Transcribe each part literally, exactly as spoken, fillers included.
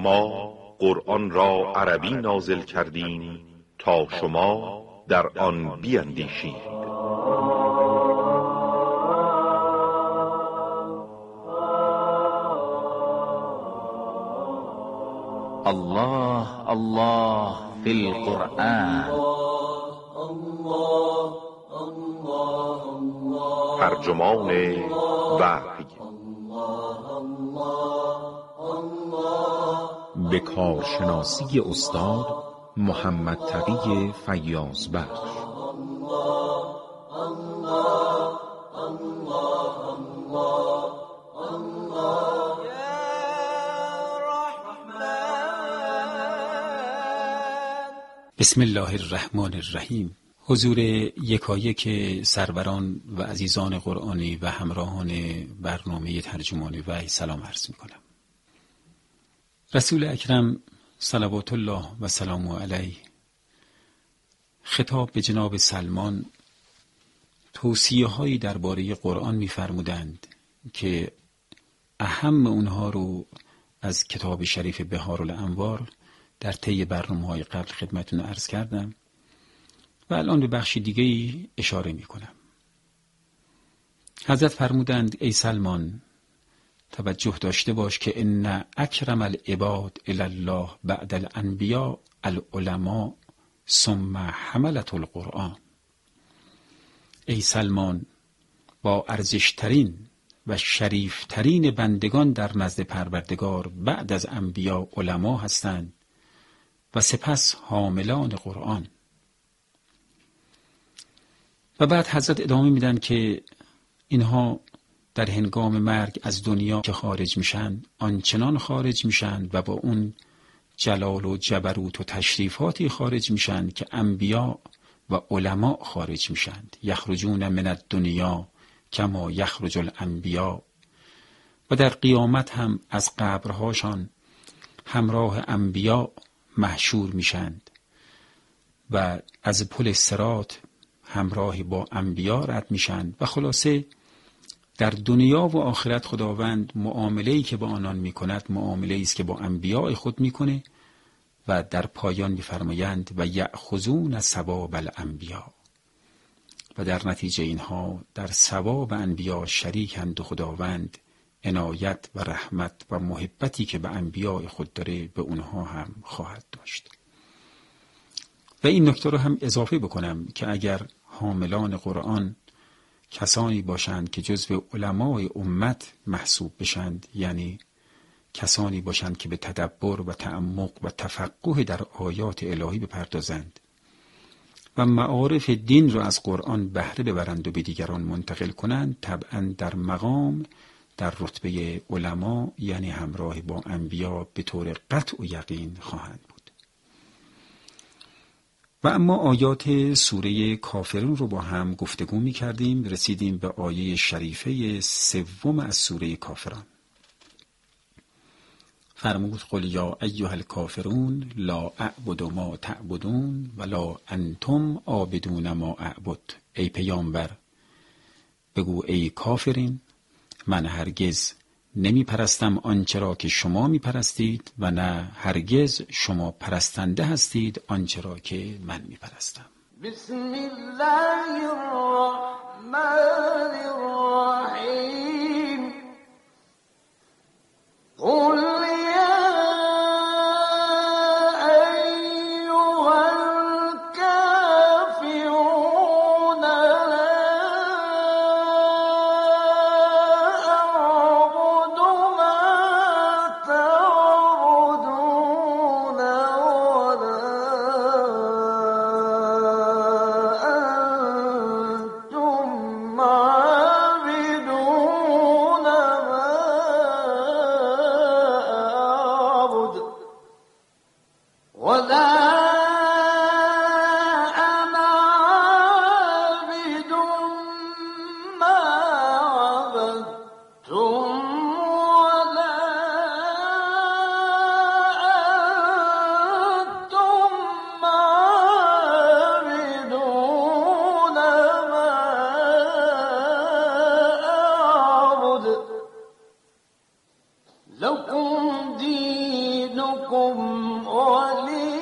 ما قرآن را عربی نازل کردیم تا شما در آن بیندیشید. الله الله فی القرآن. ترجمان وحی به کارشناسی استاد محمد تقی فیاض بخش. بسم الله الرحمن الرحیم. حضور یکایک سروران و عزیزان قرآنی و همراهان برنامه ترجمان وحی سلام عرض می کنم. رسول اکرم صلوات الله و سلام علیه خطاب به جناب سلمان توصیه هایی درباره قرآن می فرمودند که اهم اونها رو از کتاب شریف بهارالانوار در طی برنامه‌های قبل خدمتتون عرض کردم و الان به بخش دیگه‌ای اشاره می‌کنم. حضرت فرمودند ای سلمان توجه داشته باش که ان اکرم العباد الی الله بعد الانبیاء العلماء ثم حملة القرآن. ای سلمان با ارزشترین و شریفترین بندگان در نزد پروردگار بعد از انبیا علما هستند و سپس حاملان قرآن. و بعد حضرت ادامه میدن که اینها در هنگام مرگ از دنیا که خارج میشن آنچنان خارج میشن و با اون جلال و جبروت و تشریفاتی خارج میشن که انبیا و علما خارج میشن. یخرجون من الدنیا کما یخرج الانبیا. و در قیامت هم از قبرهاشان همراه انبیا محشور میشند و از پل صراط همراه با انبیا رد میشند. و خلاصه در دنیا و آخرت خداوند معامله‌ای که با آنان میکند معامله‌ای است که با انبیاء خود میکنه و در پایان میفرمایند و یأخذون ثواب الانبیا. و در نتیجه اینها در ثواب انبیا شریکند و خداوند عنایت و رحمت و محبتی که به انبیاء خود داره به اونها هم خواهد داشت. و این نکته رو هم اضافه بکنم که اگر حاملان قرآن کسانی باشند که جزو علمای امت محسوب بشند، یعنی کسانی باشند که به تدبر و تعمق و تفقه در آیات الهی بپردازند و معارف دین را از قرآن بهره ببرند و به دیگران منتقل کنند، طبعا در مقام در رتبه علما یعنی همراه با انبیا به طور قطع و یقین خواهند بود. و اما آیات سوره کافرون رو با هم گفتگو می کردیم. رسیدیم به آیه شریفه سوم از سوره کافرون. فرمود قل یا ایها الکافرون لا اعبد ما تعبدون ولا انتم عابدون ما اعبد. ای پیامبر بگو ای کافرین من هرگز نمی پرستم آنچه را که شما می پرستید و نه هرگز شما پرستنده هستید آنچه را که من می پرستم. بسم الله الرحمن الرحیم. قل لكم دينكم لكم ولي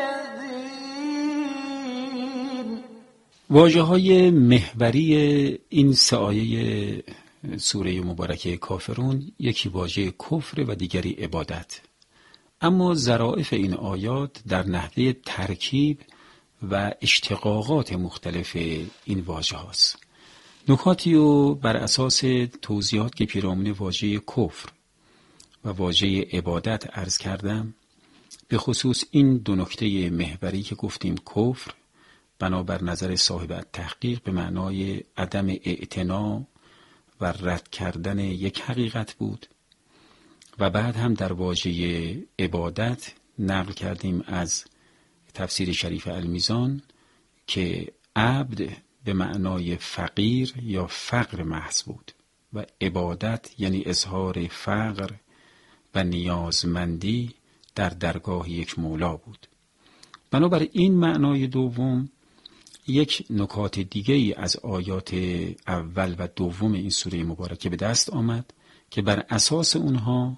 دين. واژه های محوری این سه آیه سوره مبارکه کافرون، یکی واژه کفر و دیگری عبادت. اما ظرافت این آیات در نحوه ترکیب و اشتقاقات مختلف این واژه هاست. نکاتی رو بر اساس توضیحات که پیرامون واژه کفر و واژه عبادت عرض کردم، به خصوص این دو نکته محوری که گفتیم کفر بنابر نظر صاحب تحقیق به معنای عدم اعتنا و رد کردن یک حقیقت بود، و بعد هم در واژه عبادت نقل کردیم از تفسیر شریف المیزان که عبد به معنای فقیر یا فقر محض بود و عبادت یعنی اظهار فقر و نیازمندی در درگاه یک مولا بود. بنابر این معنای دوم یک نکات دیگه ای از آیات اول و دوم این سوره مبارکه به دست آمد که بر اساس اونها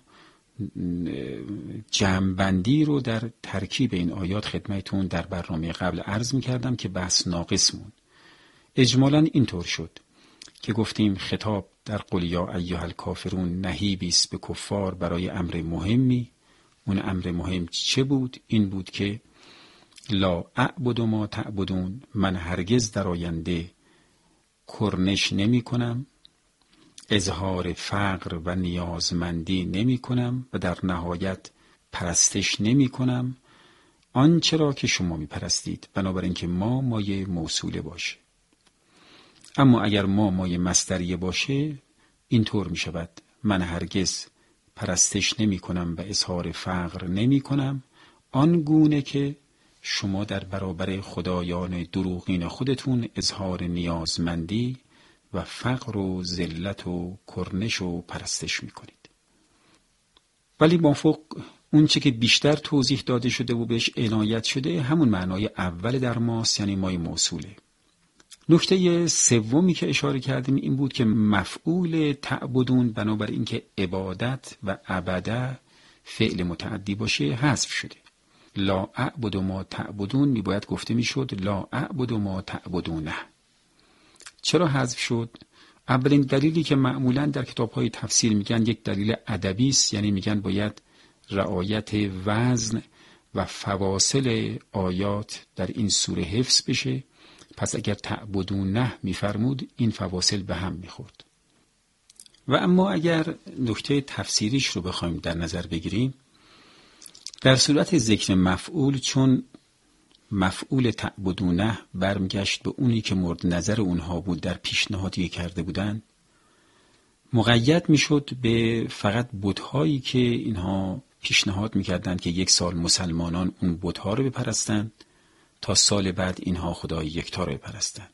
جمع‌بندی رو در ترکیب این آیات خدمتتون در برنامه قبل عرض می کردم که بحث ناقص مون. اجمالاً اینطور شد که گفتیم خطاب در قل یا ایها الکافرون نهیبی است به کفار برای امر مهمی. اون امر مهم چه بود؟ این بود که لا اعبد ما تعبدون، من هرگز در آینده کرنش نمی کنم، اظهار فقر و نیازمندی نمی کنم و در نهایت پرستش نمی کنم آنچه را که شما می پرستید، بنابراین که ما مایه موصوله باشه. اما اگر ما مایه مصدریه باشه اینطور می شود من هرگز پرستش نمی کنم و اظهار فقر نمی کنم آن گونه که شما در برابر خدایان دروغین خودتون اظهار نیازمندی و فقر و ذلت و کرنش و پرستش میکنید. ولی مافوق اون چه که بیشتر توضیح داده شده و بهش عنایت شده همون معنای اول در ماست، یعنی مای موصوله. نکته سومی که اشاره کردیم این بود که مفعول تعبدون بنابر اینکه عبادت و عبده فعل متعدی باشه حذف شده. لا اعبد ما تعبدون می باید گفته می شد لا اعبد ما تعبدونه. چرا حذف شد؟ اولین دلیلی که معمولاً در کتاب‌های تفسیر میگن یک دلیل ادبی است، یعنی میگن باید رعایت وزن و فواصل آیات در این سوره حفظ بشه، پس اگر تعبدونه میفرمود این فواصل به هم میخورد. و اما اگر نکته تفسیریش رو بخوایم در نظر بگیریم، در صورت ذکر مفعول چون مفعول تعبدونه برمیگشت به اونی که مورد نظر اونها بود در پیشنهادی کرده بودند، مقید میشد به فقط بت‌هایی که اینها پیشنهاد میکردند که یک سال مسلمانان اون بت‌ها رو بپرستند تا سال بعد اینها خدای یکتا رو بپرستند.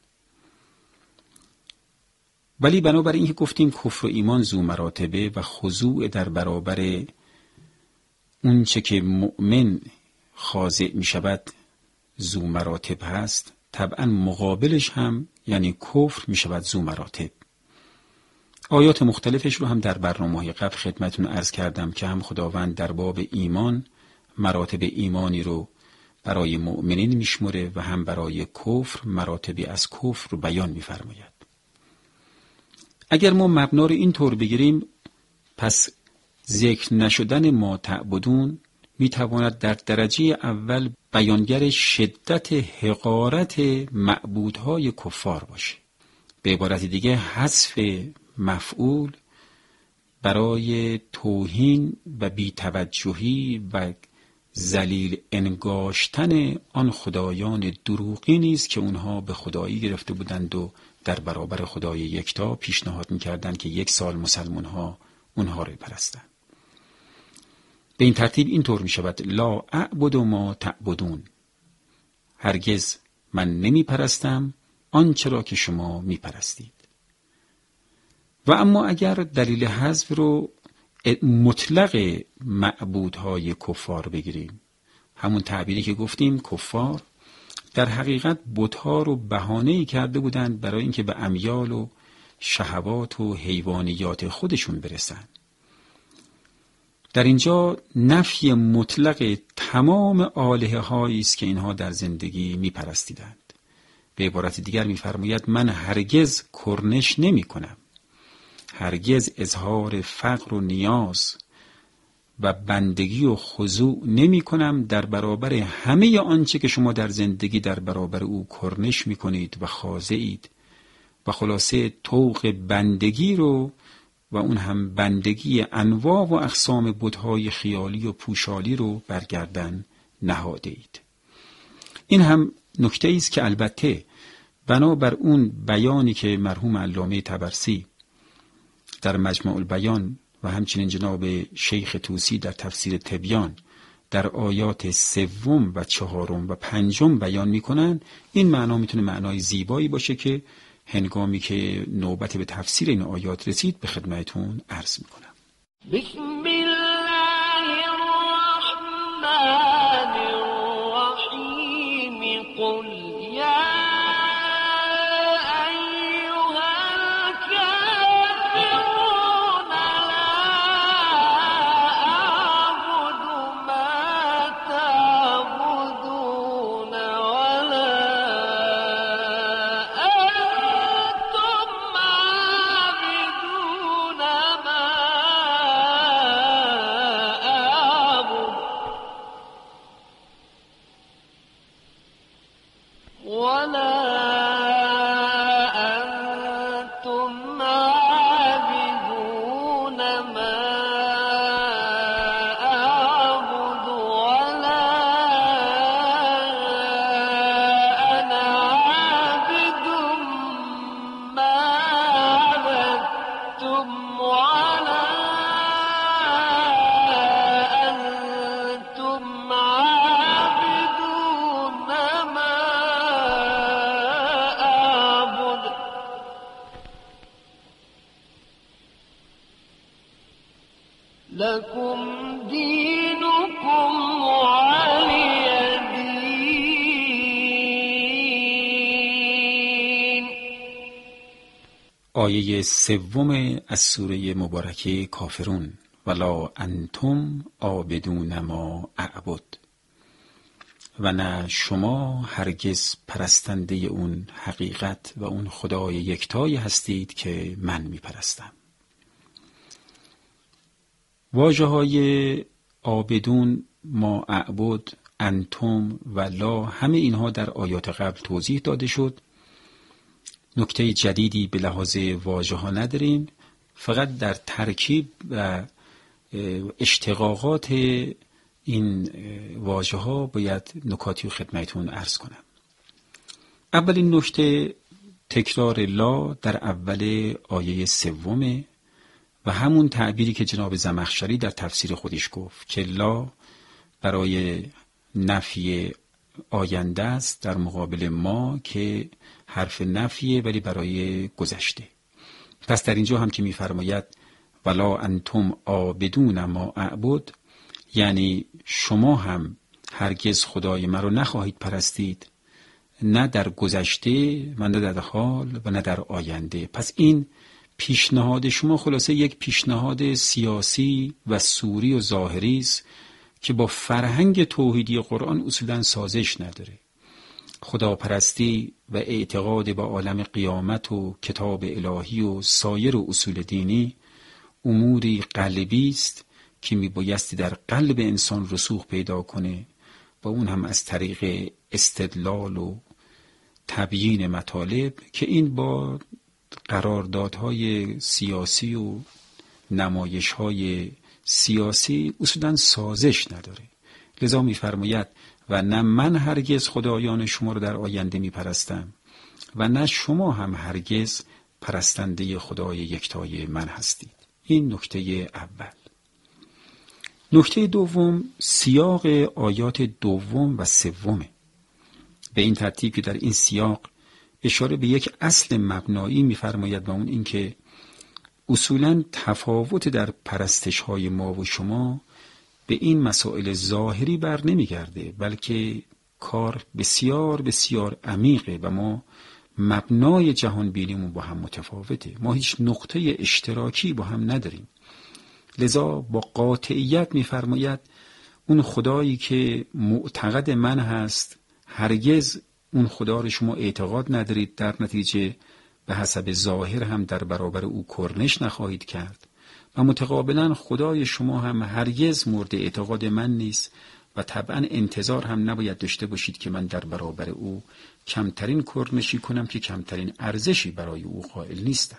ولی بنابراین این که گفتیم کفر و ایمان ذو مراتبه و خضوع در برابر اون چه که مؤمن خاضع می شود ذو مراتب هست، طبعا مقابلش هم یعنی کفر می شود ذو مراتب. آیات مختلفش رو هم در برنامه‌های قبل خدمتتون عرض کردم که هم خداوند در باب ایمان مراتب ایمانی رو برای مؤمنین میشمره و هم برای کفر مراتبی از کفر رو بیان می‌فرماید. اگر ما مبنا رو این طور بگیریم، پس ذکر نشدن ما تعبدون میتواند در درجه اول بیانگر شدت حقارت معبودهای کفار باشه. به عبارت دیگه حذف مفعول برای توهین و بی‌توجهی و ذلیل انگاشتن آن خدایان دروغی نیست که اونها به خدایی گرفته بودند و در برابر خدای یکتا پیشنهاد میکردند که یک سال مسلمان ها اونها رو پرستند. به این ترتیب این طور می شود لا اعبد ما تعبدون، هرگز من نمی پرستم آنچه را که شما می پرستید. و اما اگر دلیل حذف رو مطلق معبودهای کفار بگیریم، همون تعبیری که گفتیم کفار در حقیقت بت‌ها رو بهانه‌ای کرده بودند برای اینکه به امیال و شهوات و حیوانیات خودشون برسن. در اینجا نفی مطلق تمام آلهه هایی است که اینها در زندگی میپرستیدند. به عبارت دیگر میفرماید من هرگز کرنش نمی کنم، هرگز اظهار فقر و نیاز و بندگی و خضوع نمی کنم در برابر همه آنچه که شما در زندگی در برابر او کرنش می کنید و خاضعید و خلاصه طوق بندگی رو و اون هم بندگی انواع و اقسام بت‌های خیالی و پوشالی رو برگردن نهاده اید. این هم نکته است که البته بنابر اون بیانی که مرحوم علامه طبرسی در مجمع البیان و همچنین جناب شیخ طوسی در تفسیر تبیان در آیات سوم و چهارم و پنجم بیان میکنن، این معنا میتونه معنای زیبایی باشه که هنگامی که نوبت به تفسیر این آیات رسید به خدمتتون عرض میکنم. بسم الله الرحمن الرحیم قل یا لکم دینکم ولی دین. آیه سوم از سوره مبارکه کافرون، ولا انتم عابدون ما اعبد، و نه شما هرگز پرستنده اون حقیقت و اون خدای یکتایی هستید که من میپرستم. واژه های عابدون، ما اعبد، انتم و لا، همه اینها در آیات قبل توضیح داده شد. نکته جدیدی به لحاظ واژه ها نداریم، فقط در ترکیب و اشتقاقات این واژه ها باید نکاتی رو خدمتون عرض کنم. اولین نکته تکرار لا در اول آیه سومه و همون تعبیری که جناب زمخشری در تفسیر خودش گفت که لا برای نفی آینده است در مقابل ما که حرف نفیه ولی برای گذشته. پس در اینجا هم که می‌فرماید ولا انتم عابدون ما اعبد، یعنی شما هم هرگز خدای مرا نخواهید پرستید، نه در گذشته و نه در حال و نه در آینده. پس این پیشنهاد شما خلاصه یک پیشنهاد سیاسی و سوری و ظاهری است که با فرهنگ توحیدی قرآن اصولاً سازش نداره. خداپرستی و اعتقاد به عالم قیامت و کتاب الهی و سایر و اصول دینی اموری قلبی است که میبایستی در قلب انسان رسوخ پیدا کنه و اون هم از طریق استدلال و تبیین مطالب که این با قراردادهای سیاسی و نمایش‌های سیاسی اصولاً سازش نداره. لذا می‌فرماید و نه من هرگز خدایان شما رو در آینده می‌پرستم و نه شما هم هرگز پرستنده خدای یکتای من هستید. این نکته اول. نکته دوم سیاق آیات دوم و سومه. به این ترتیب که در این سیاق اشاره به یک اصل مبنایی می‌فرماید و اون این که اصولاً تفاوت در پرستش‌های ما و شما به این مسائل ظاهری بر نمیگرده، بلکه کار بسیار بسیار عمیقه و ما مبنای جهان بینیمون با هم متفاوته. ما هیچ نقطه اشتراکی با هم نداریم. لذا با قاطعیت می‌فرماید اون خدایی که معتقد من هست، هرگز اون خدا رو شما اعتقاد ندارید، در نتیجه به حسب ظاهر هم در برابر او کرنش نخواهید کرد و متقابلا خدای شما هم هرگز مورد اعتقاد من نیست و طبعا انتظار هم نباید داشته باشید که من در برابر او کمترین کرنشی کنم که کمترین ارزشی برای او قائل نیستم.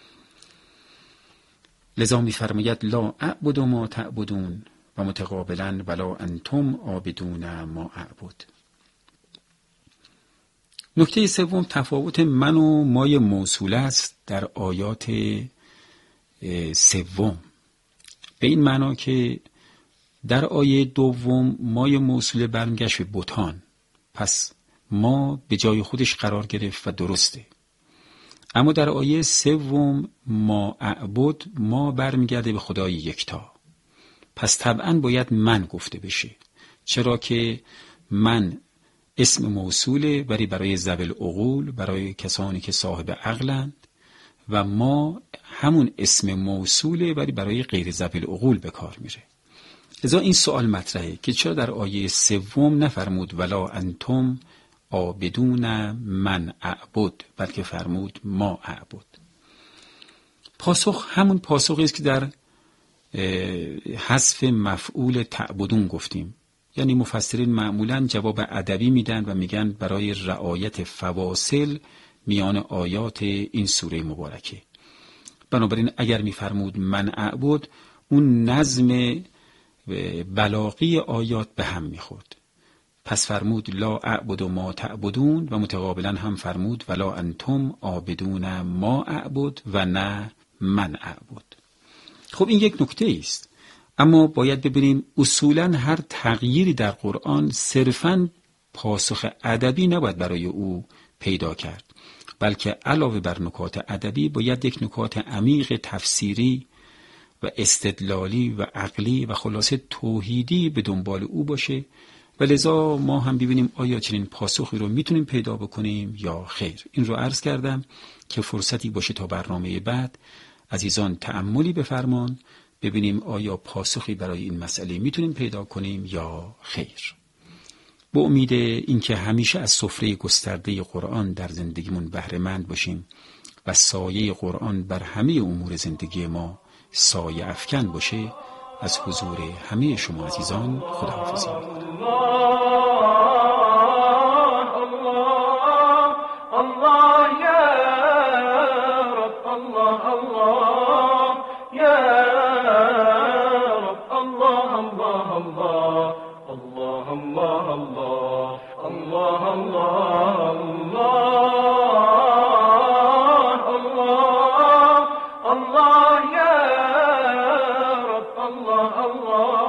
لذا می‌فرماید لا اعبد ما تعبدون و متقابلا ولا انتم عابدون ما اعبد. نکته سوم تفاوت من و مای موصوله است در آیات سوم، به این معنا که در آیه دوم مای موصوله برمیگشت به بتان، پس ما به جای خودش قرار گرفت و درسته. اما در آیه سوم ما اعبد ما برمیگرده به خدای یکتا، پس طبعا باید من گفته بشه، چرا که من اسم موصوله ولی برای ذوی العقول، برای کسانی که صاحب عقلند، و ما همون اسم موصوله ولی برای غیر ذوی العقول به کار میره. لذا این سوال مطرحه که چرا در آیه سوم نفرمود ولا انتم عابدون من اعبد، بلکه فرمود ما اعبد. پاسخ همون پاسخی است که در حذف مفعول تعبدون گفتیم. یعنی مفسرین معمولاً جواب ادبی میدن و میگن برای رعایت فواصل میان آیات این سوره مبارکه. بنابراین اگر میفرمود من اعبد، اون نظم بلاغی آیات به هم میخورد. پس فرمود لا اعبد ما تعبدون و متقابلا هم فرمود ولا انتم عابدون ما اعبد و نه من اعبد. خب این یک نکته است، اما باید ببینیم اصولاً هر تغییری در قرآن صرفاً پاسخ ادبی نباید برای او پیدا کرد، بلکه علاوه بر نکات ادبی باید یک نکات عمیق تفسیری و استدلالی و عقلی و خلاصه توحیدی به دنبال او باشه و لذا ما هم ببینیم آیا چنین پاسخی رو میتونیم پیدا بکنیم یا خیر. این رو عرض کردم که فرصتی باشه تا برنامه بعد عزیزان تأملی بفرمان، ببینیم آیا پاسخی برای این مسئله میتونیم پیدا کنیم یا خیر. با امید اینکه همیشه از سفره گسترده قرآن در زندگیمون بهره مند باشیم و سایه قرآن بر همه امور زندگی ما سایه افکن باشه، از حضور همه شما عزیزان خداحافظی می‌کنم. Allah